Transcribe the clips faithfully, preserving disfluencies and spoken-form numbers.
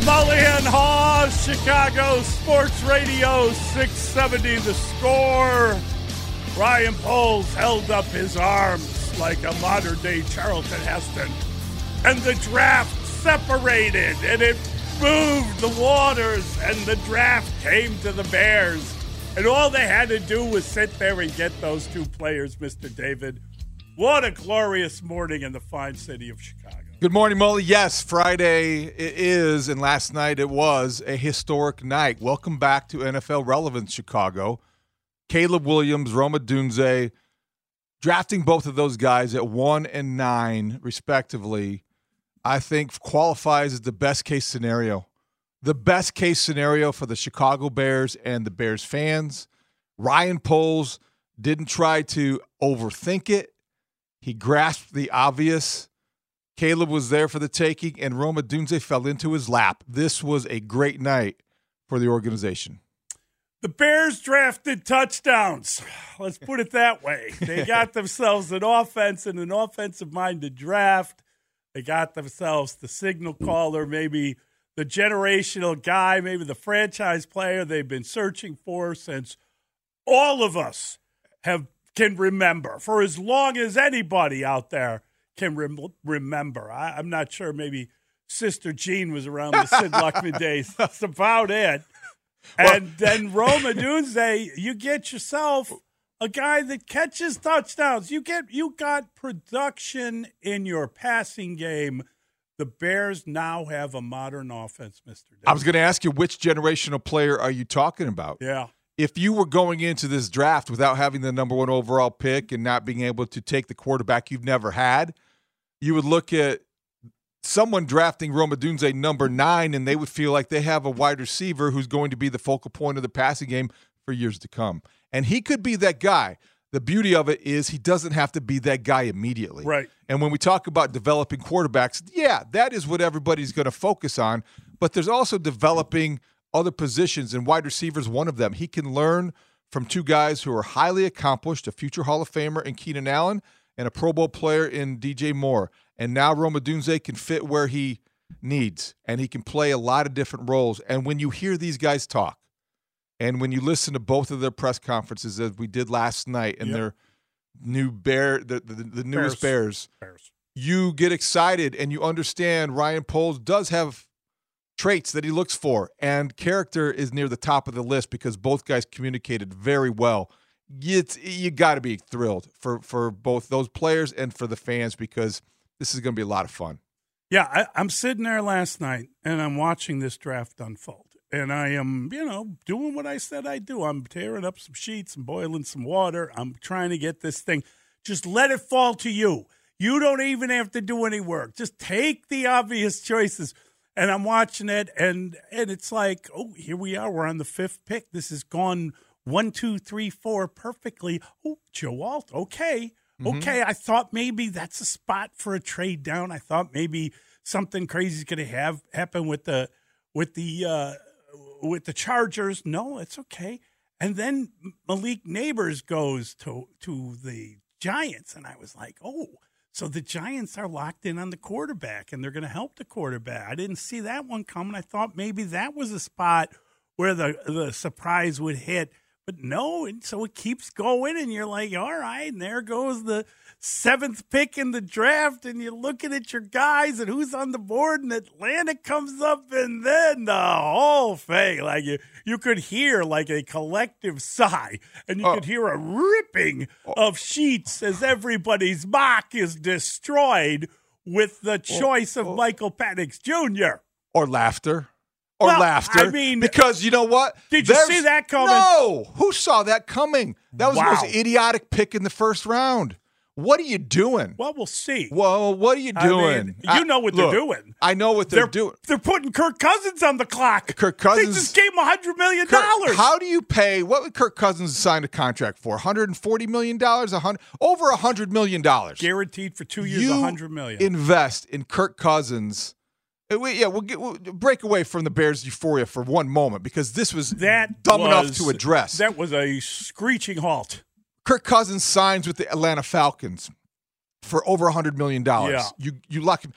Mully and Haw, Chicago Sports Radio, six seventy The Score. Ryan Poles held up his arms like a modern-day Charlton Heston. And the draft separated, and it moved the waters, and the draft came to the Bears. And all they had to do was sit there and get those two players, Mister David. What a glorious morning in the fine city of Chicago. Good morning, Mully. Yes, Friday it is, and last night it was a historic night. Welcome back to N F L Relevance, Chicago. Caleb Williams, Rome Odunze, drafting both of those guys at one and nine, respectively, I think qualifies as the best-case scenario. The best-case scenario for the Chicago Bears and the Bears fans. Ryan Poles didn't try to overthink it. He grasped the obvious. Caleb was there for the taking, and Rome Odunze fell into his lap. This was a great night for the organization. The Bears drafted touchdowns. Let's put it that way. They got themselves an offense and an offensive-minded draft. They got themselves the signal caller, maybe the generational guy, maybe the franchise player they've been searching for since all of us have can remember, for as long as anybody out there can rem- remember. I, I'm not sure. Maybe Sister Jean was around the Sid Luckman days. That's about it. And well, then Rome Odunze, you get yourself a guy that catches touchdowns. You get you got production in your passing game. The Bears now have a modern offense, Mister Davis. I was going to ask you, which generational player are you talking about? Yeah. If you were going into this draft without having the number one overall pick and not being able to take the quarterback you've never had, you would look at someone drafting Rome Odunze number nine, and they would feel like they have a wide receiver who's going to be the focal point of the passing game for years to come. And he could be that guy. The beauty of it is he doesn't have to be that guy immediately. Right. And when we talk about developing quarterbacks, yeah, that is what everybody's going to focus on. But there's also developing other positions, and wide receiver is one of them. He can learn from two guys who are highly accomplished, a future Hall of Famer in Keenan Allen and a Pro Bowl player in D J Moore. And now Rome Odunze can fit where he needs, and he can play a lot of different roles. And when you hear these guys talk, and when you listen to both of their press conferences, as we did last night, and yep. their new Bear, the, the, the newest Bears, Bears, Bears, you get excited, and you understand Ryan Poles does have traits that he looks for, and character is near the top of the list because both guys communicated very well. It's, you got to be thrilled for, for both those players and for the fans because this is going to be a lot of fun. Yeah, I, I'm sitting there last night, and I'm watching this draft unfold, and I am, you know, doing what I said I'd do. I'm tearing up some sheets and boiling some water. I'm trying to get this thing. Just let it fall to you. You don't even have to do any work. Just take the obvious choices. And I'm watching it, and and it's like, oh, here we are. We're on the fifth pick. This has gone one, two, three, four perfectly. Oh, Joe Alt, okay. Mm-hmm. Okay, I thought maybe that's a spot for a trade down. I thought maybe something crazy is going to have happen with the with the uh, with the Chargers. No, it's okay. And then Malik Neighbors goes to to the Giants, and I was like, oh. So the Giants are locked in on the quarterback, and they're going to help the quarterback. I didn't see that one coming. I thought maybe that was a spot where the, the surprise would hit. But no, and so it keeps going, and you're like, all right, and there goes the seventh pick in the draft, and you're looking at your guys and who's on the board, and Atlanta comes up, and then the whole thing, like you, you could hear like a collective sigh, and you oh. could hear a ripping oh. of sheets as everybody's mock is destroyed with the choice oh. of oh. Michael Penix Junior Or laughter. Or well, laughter. I mean, because you know what? Did you There's, see that coming? No. Who saw that coming? That was wow. the most idiotic pick in the first round. What are you doing? Well, we'll see. Well, what are you doing? I mean, you know what I, they're look, doing. I know what they're, they're doing. They're putting Kirk Cousins on the clock. Kirk Cousins. They just gave him one hundred million dollars. Kirk, how do you pay? What would Kirk Cousins sign a contract for? one hundred forty million dollars? one hundred, over one hundred million dollars. Guaranteed for two years, you one hundred million dollars. Invest in Kirk Cousins. We, yeah, we'll, get, we'll break away from the Bears' euphoria for one moment because this was that dumb was, enough to address. That was a screeching halt. Kirk Cousins signs with the Atlanta Falcons for over one hundred million dollars. Yeah. You you lock him.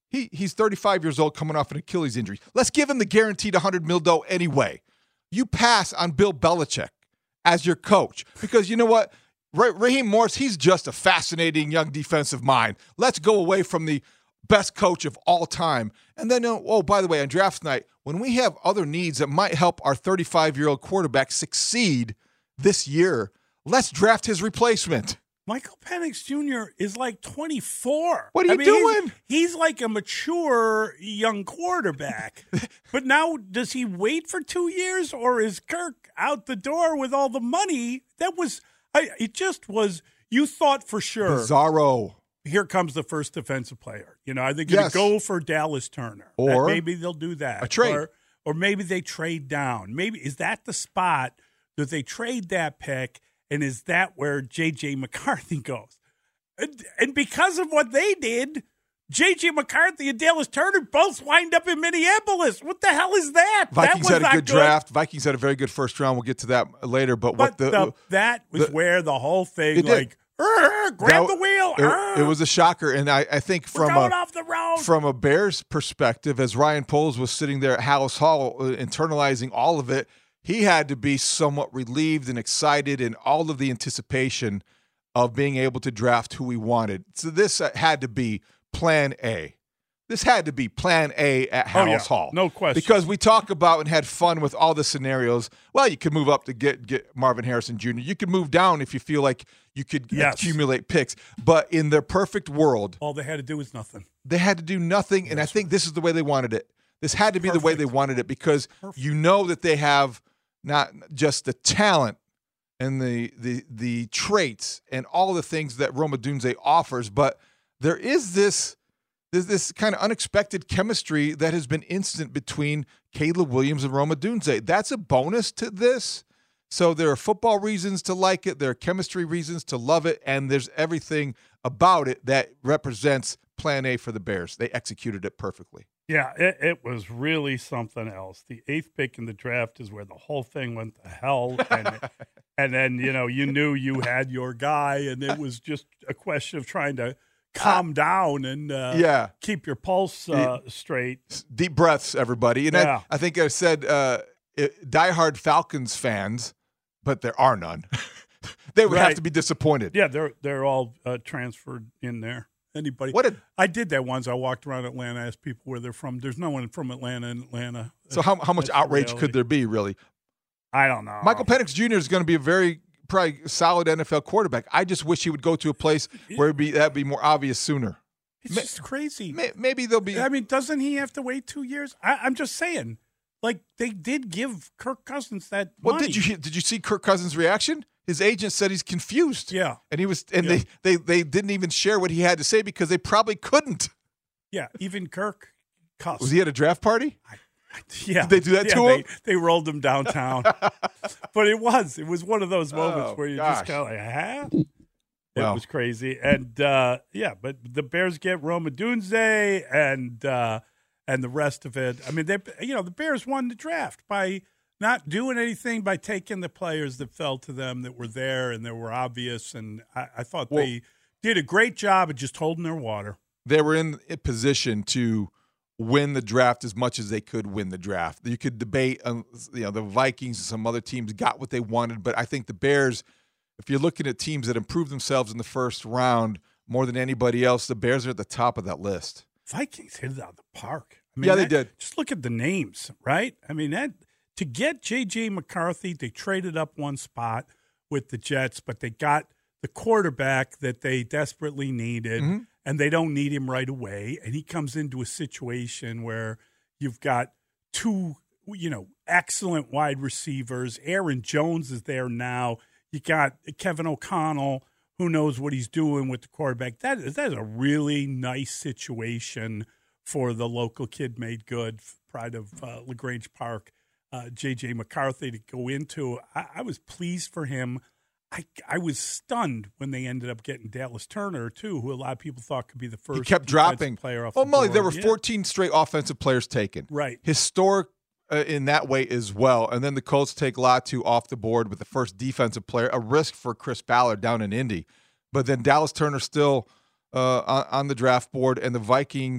He he's thirty-five years old, coming off an Achilles injury. Let's give him the guaranteed one hundred mil dough anyway. You pass on Bill Belichick as your coach because you know what? Raheem Morris, he's just a fascinating young defensive mind. Let's go away from the best coach of all time. And then, oh, by the way, on draft night, when we have other needs that might help our thirty-five-year-old quarterback succeed this year, let's draft his replacement. Michael Penix Junior is like twenty-four. What are you I mean, doing? He's, he's like a mature young quarterback. But now, does he wait for two years, or is Kirk out the door with all the money? That was, I, it just was, you thought for sure. Bizarro. Here comes the first defensive player. You know, are they going to Yes. go for Dallas Turner? Or That maybe they'll do that. a trade. Or, or maybe they trade down. Maybe, is that the spot that they trade that pick? And is that where J J. McCarthy goes? And, and because of what they did, J J. McCarthy and Dallas Turner both wind up in Minneapolis. What the hell is that? Vikings that was had a not good draft. Vikings had a very good first round. We'll get to that later. But, But what the, the, that was the- where the whole thing, It did. like, "Arr, grab that- the wheel. It, arr, it was a shocker. And I, I think we're from going a, off the road." from a Bears perspective, as Ryan Poles was sitting there at Hallis Hall uh, internalizing all of it, he had to be somewhat relieved and excited in all of the anticipation of being able to draft who he wanted. So this uh, had to be plan A. This had to be plan A at Oh, Hallis yeah. Hall. No question. Because we talk about and had fun with all the scenarios. Well, you could move up to get, get Marvin Harrison Junior You could move down if you feel like you could Yes. accumulate picks. But in their perfect world, All they had to do was nothing. they had to do nothing, and I think this is the way they wanted it. This had to be the way they Perfect. wanted it because Perfect. you know that they have not just the talent and the the the traits and all the things that Roma Dunze offers, but there is this there's this kind of unexpected chemistry that has been instant between Caleb Williams and Roma Dunze. That's a bonus to this. So there are football reasons to like it, there are chemistry reasons to love it, and there's everything about it that represents plan A for the Bears. They executed it perfectly. Yeah, it, it was really something else. The eighth pick in the draft is where the whole thing went to hell. And, and then, you know, you knew you had your guy, and it was just a question of trying to calm down and uh, Yeah. keep your pulse uh, straight. Deep breaths, everybody. And Yeah. I, I think I said uh, it, diehard Falcons fans, but there are none. They would have Right. to be disappointed. Yeah, they're they're all uh, transferred in there. Anybody? What a I did that once. I walked around Atlanta, asked people where they're from. There's no one from Atlanta in Atlanta. so how how much That's the outrage reality. could there be, really? I don't know. Michael Penix Junior is going to be a very probably solid N F L quarterback. I just wish he would go to a place where it'd be that'd be more obvious sooner. It's Ma- just crazy. May- Maybe they'll be. I mean, doesn't he have to wait two years? I, I'm just saying. Like, they did give Kirk Cousins that Well, money. did you did you see Kirk Cousins' reaction? His agent said he's confused. Yeah. and he was, and Yeah. they, they they didn't even share what he had to say because they probably couldn't. Yeah, even Kirk cussed. Was he at a draft party? Yeah. Did they do that yeah, to they, him? They rolled him downtown. But it was. It was one of those moments Oh, where you gosh. just kind of like, huh? It Well. was crazy. And, uh, yeah, but the Bears get Roma Dunze and uh, and the rest of it. I mean, they, you know, the Bears won the draft by not doing anything, by taking the players that fell to them that were there and that were obvious. And I, I thought Well- they did a great job of just holding their water. They were in a position to win the draft as much as they could win the draft. You could debate, um, you know, the Vikings and some other teams got what they wanted, but I think the Bears, if you're looking at teams that improved themselves in the first round more than anybody else, the Bears are at the top of that list. Vikings hit it out of the park. I mean, Yeah, they that- did. Just look at the names, right? I mean, that to get J J. McCarthy, they traded up one spot with the Jets, but they got the quarterback that they desperately needed, Mm-hmm. and they don't need him right away. And he comes into a situation where you've got two, you know, excellent wide receivers. Aaron Jones is there now. You got Kevin O'Connell, who knows what he's doing with the quarterback. That is, that is a really nice situation for the local kid made good, pride of uh, LaGrange Park, uh, J J. McCarthy to go into. I, I was pleased for him. I, I was stunned when they ended up getting Dallas Turner, too, who a lot of people thought could be the first He kept defensive dropping. player off Oh, the Molly, board. there were Yeah. fourteen straight offensive players taken. Right. Historic uh, in that way as well. And then the Colts take Latu off the board with the first defensive player, a risk for Chris Ballard down in Indy. But then Dallas Turner still uh, on, on the draft board, and the Vikings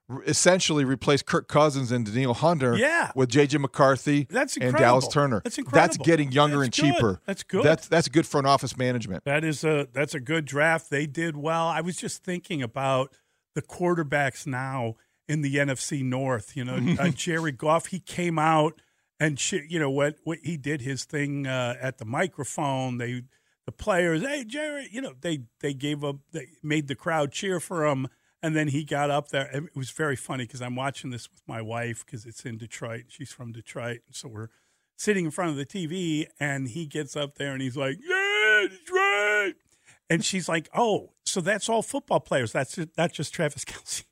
essentially replace Kirk Cousins and Danielle Hunter yeah. with J J McCarthy that's and Dallas Turner. That's incredible. That's getting younger that's and good. cheaper. That's good. That's that's good front office management. That is a that's a good draft. They did well. I was just thinking about the quarterbacks now in the N F C North. You know, uh, Jared Goff. He came out and you know what what he did his thing uh, at the microphone. They the players, hey Jared, you know they they gave up. They made the crowd cheer for him. And then he got up there. It was very funny because I'm watching this with my wife because it's in Detroit. She's from Detroit. So we're sitting in front of the T V, and he gets up there, and he's like, yeah, Detroit. And she's like, oh, so that's all football players. That's just, that's just Travis Kelce.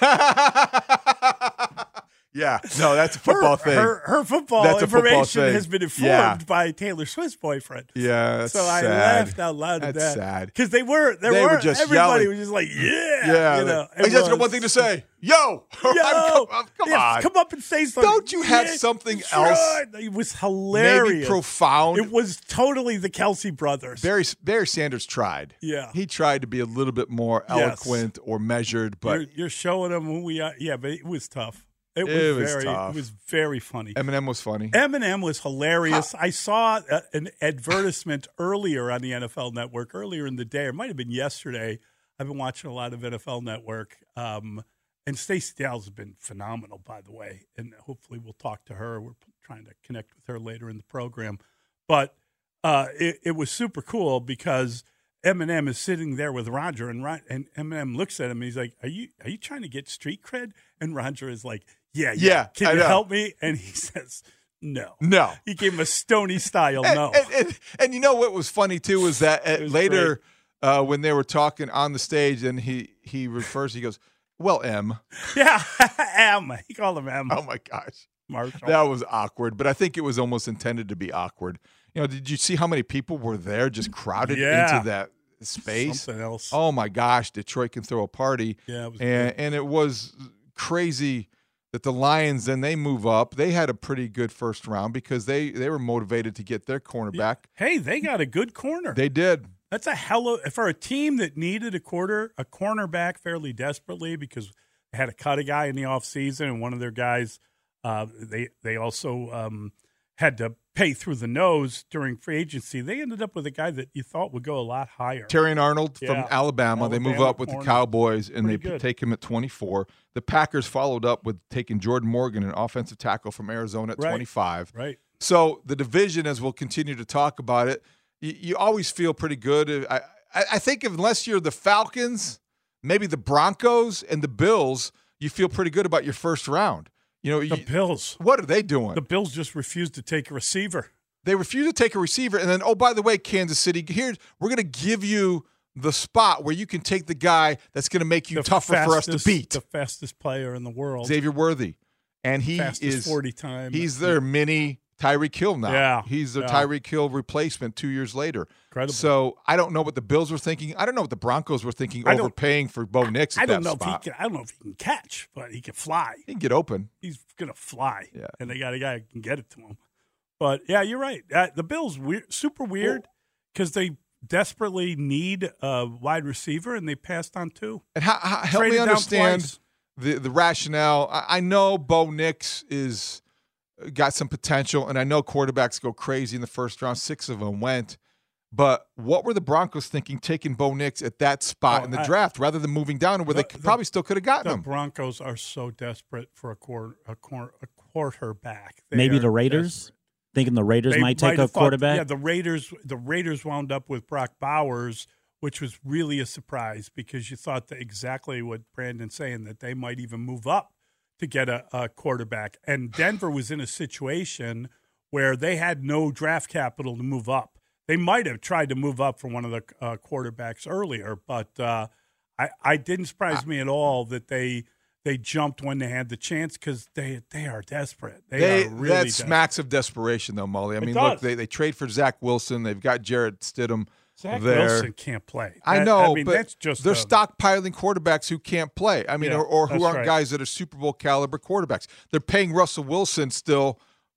Yeah, no, that's a football her, thing. Her, her football that's information football has been informed yeah. by Taylor Swift's boyfriend. Yeah, that's so sad. I laughed out loud at that's that. sad because they were there they were, were just everybody yelling. was just like, yeah, yeah. You know, he just got one thing to say. Yo, Yo, come, come yeah, on, come up and say something. Don't you have yeah, something sure. else? It was hilarious, maybe profound. It was totally the Kelce brothers. Barry Barry Sanders tried. Yeah, he tried to be a little bit more eloquent yes. or measured, but you're, you're showing them who we are. Yeah, but it was tough. It was, it was very, tough. It was very funny. Eminem was funny. Eminem was hilarious. I saw a, an advertisement earlier on the N F L Network earlier in the day. It might have been yesterday. I've been watching a lot of N F L Network, um, and Stacey Dowls has been phenomenal, by the way. And hopefully, we'll talk to her. We're trying to connect with her later in the program. But uh, it, it was super cool because Eminem is sitting there with Roger, and and Eminem looks at him. And he's like, "Are you are you trying to get street cred?" And Roger is like, Yeah, yeah. yeah Can I you know. help me? And he says, no. No. He gave him a Stony style and, no. And, and, and you know what was funny, too, was that at, was later uh, when they were talking on the stage and he, he refers, he goes, well, M. Yeah, M. He called him M. Oh, my gosh. Marshall. That was awkward, but I think it was almost intended to be awkward. You know, did you see how many people were there just crowded yeah. into that space? Something else. Oh, my gosh. Detroit can throw a party. Yeah, it was and, and it was crazy that the Lions, then they move up. They had a pretty good first round because they, they were motivated to get their cornerback. Yeah. Hey, they got a good corner. They did. That's a hell of for a team that needed a quarter a cornerback fairly desperately because they had to cut a guy in the offseason, and one of their guys uh, they they also um, had to pay through the nose during free agency. They ended up with a guy that you thought would go a lot higher. Terrion Arnold yeah. from Alabama. Alabama. They move up with corner. the Cowboys, and Pretty they good. take him at twenty-four. The Packers followed up with taking Jordan Morgan, an offensive tackle from Arizona, at right. twenty-five. Right. So the division, as we'll continue to talk about it, you, you always feel pretty good. I, I, I think unless you're the Falcons, maybe the Broncos and the Bills, you feel pretty good about your first round. You know, The you, Bills. what are they doing? The Bills just refused to take a receiver. They refuse to take a receiver, and then, oh, by the way, Kansas City, here we're going to give you the spot where you can take the guy that's going to make you The tougher fastest, for us to beat. The fastest player in the world. Xavier Worthy. And he fastest is forty time. he's their mini Tyreek Hill now. Yeah, He's the yeah. Tyreek Hill replacement two years later. Incredible. So I don't know what the Bills were thinking. I don't know what the Broncos were thinking I don't- overpaying for Bo Nix at I don't that know spot. if he can. I don't know if he can catch, but he can fly. He can get open. He's gonna fly. Yeah. And they got a guy who can get it to him. But yeah, you're right. Uh, the Bills weird, super weird because they desperately need a wide receiver, and they passed on two. And how, how, help Traded me down understand twice. the, the rationale. I, I know Bo Nix is got some potential, and I know quarterbacks go crazy in the first round. Six of them went. But what were the Broncos thinking taking Bo Nix at that spot Oh, in the I- draft rather than moving down where The- they could- the- probably still could have gotten The him? Broncos are so desperate for a quarter, a, quar- a quarterback. They Maybe are the Raiders? desperate. Thinking the Raiders They might take a have thought- quarterback? Yeah, the Raiders. The Raiders wound up with Brock Bowers, which was really a surprise because you thought that exactly what Brandon's saying, that they might even move up to get a, a quarterback. And Denver was in a situation where they had no draft capital to move up. They might have tried to move up for one of the uh, quarterbacks earlier, but uh, I, I didn't surprise me at all that they they jumped when they had the chance because they they are desperate. They, They, are really that desperate. smacks of desperation, though, Molly. I It mean, does. look, they, they trade for Zach Wilson. They've got Jarrett Stidham Zach there. Wilson can't play. I That- know, I mean, but that's just they're a- stockpiling quarterbacks who can't play. I mean, Yeah, or, or who that's aren't right. guys that are Super Bowl caliber quarterbacks. They're paying Russell Wilson still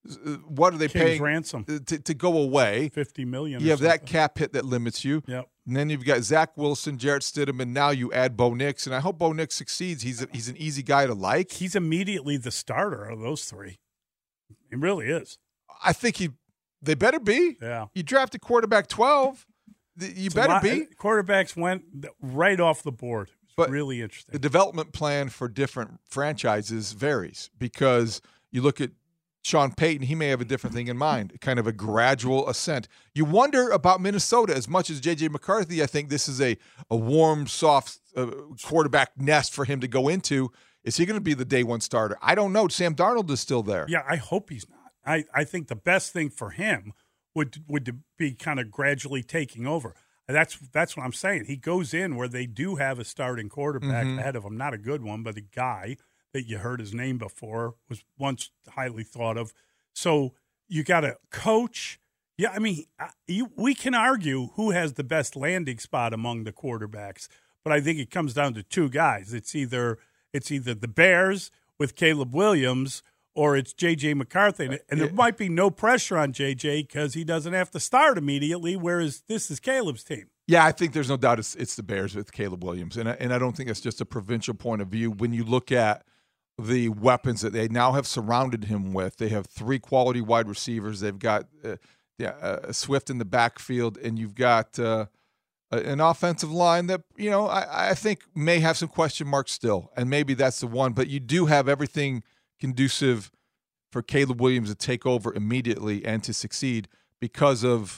what are they King's paying ransom to, to go away? fifty million. You have something. that cap hit that limits you. Yep. And then you've got Zach Wilson, Jarrett Stidham, and now you add Bo Nix. And I hope Bo Nix succeeds. He's a, he's an easy guy to like. He's immediately the starter of those three. He really is. I think he. They better be. Yeah. You drafted quarterback twelve. You It's better lot, be. Quarterbacks went right off the board. It's But really interesting. The development plan for different franchises varies because you look at Sean Payton, he may have a different thing in mind, kind of a gradual ascent. You wonder about Minnesota as much as J J McCarthy. I think this is a, a warm, soft uh, quarterback nest for him to go into. Is he going to be the day one starter? I don't know. Sam Darnold is still there. Yeah, I hope he's not. I, I think the best thing for him would would be kind of gradually taking over. That's that's what I'm saying. He goes in where they do have a starting quarterback Mhm. ahead of him. Not a good one, but a guy that you heard his name before, was once highly thought of. So you got to coach. Yeah, I mean, you, we can argue who has the best landing spot among the quarterbacks, but I think it comes down to two guys. It's either it's either the Bears with Caleb Williams or it's J J McCarthy. And, and there might be no pressure on J J because he doesn't have to start immediately, whereas this is Caleb's team. Yeah, I think there's no doubt it's, it's the Bears with Caleb Williams. And I, and I don't think it's just a provincial point of view. When you look at the weapons that they now have surrounded him with, they have three quality wide receivers. They've got uh, yeah, uh, Swift in the backfield, and you've got uh, an offensive line that, you know, I, I think may have some question marks still. And maybe that's the one. But you do have everything conducive for Caleb Williams to take over immediately and to succeed because of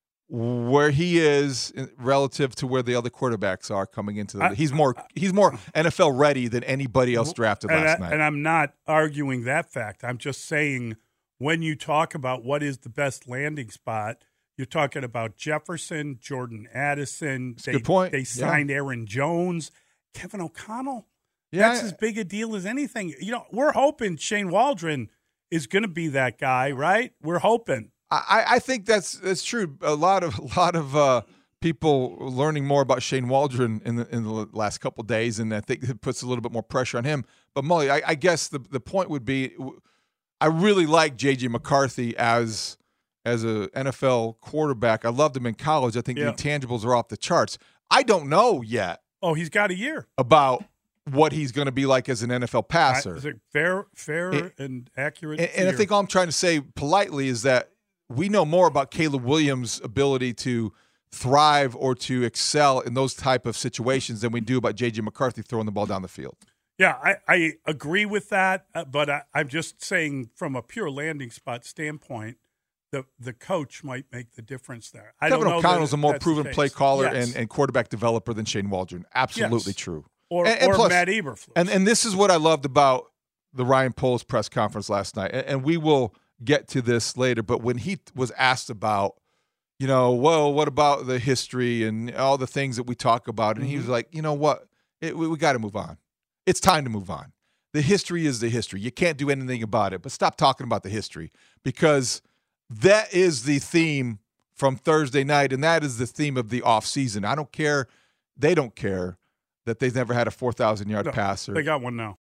where he is relative to where the other quarterbacks are coming into the I, he's more he's more N F L ready than anybody else drafted and last I, night. And I'm not arguing that fact. I'm just saying when you talk about what is the best landing spot, you're talking about Jefferson, Jordan Addison. That's a They, good point. They Yeah. signed Aaron Jones, Kevin O'Connell. Yeah, That's as big a deal as anything. You know, we're hoping Shane Waldron is going to be that guy, right? We're hoping. I, I think that's that's true. A lot of a lot of uh, people learning more about Shane Waldron in the in the last couple of days, and I think it puts a little bit more pressure on him. But Mully, I, I guess the the point would be, I really like J J McCarthy as as a N F L quarterback. I loved him in college. I think Yeah. the intangibles are off the charts. I don't know yet Oh, he's got a year. about what he's going to be like as an N F L passer. I, is it fair, fair It- and accurate? And, and I year. think all I'm trying to say politely is that we know more about Caleb Williams' ability to thrive or to excel in those type of situations than we do about J J McCarthy throwing the ball down the field. Yeah, I, I agree with that, uh, but I, I'm just saying from a pure landing spot standpoint, the the coach might make the difference there. I Kevin don't know O'Connell's that a more that's proven the play case. caller Yes. and, and quarterback developer than Shane Waldron. Absolutely Yes. true. or, and- and or plus- Matt Eberflus. And and this is what I loved about the Ryan Poles press conference last night. And, and we will get to this later, but when he was asked about, you know, well, what about the history and all the things that we talk about? And he was like, you know what? It, we we got to move on. It's time to move on. The history is the history. You can't do anything about it, but stop talking about the history because that is the theme from Thursday night, and that is the theme of the offseason. I don't care. They don't care that they've never had a four thousand yard No, passer. they got one now.